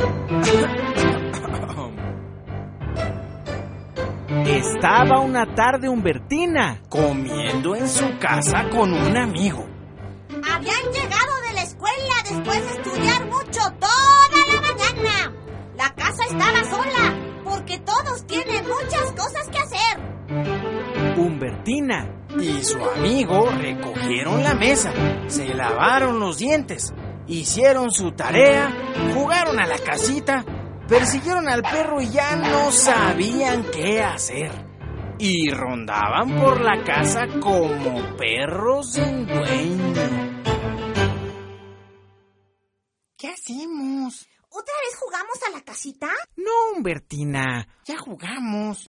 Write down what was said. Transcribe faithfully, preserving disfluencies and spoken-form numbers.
Estaba una tarde Humbertina comiendo en su casa con un amigo. Habían llegado de la escuela después de estudiar mucho toda la mañana. La casa estaba sola porque todos tienen muchas cosas que hacer. Humbertina y su amigo recogieron la mesa, se lavaron los dientes, hicieron su tarea, jugaron a la casita, persiguieron al perro y ya no sabían qué hacer. Y rondaban por la casa como perros sin dueño. ¿Qué hacemos? ¿Otra vez jugamos a la casita? No, Humbertina, ya jugamos.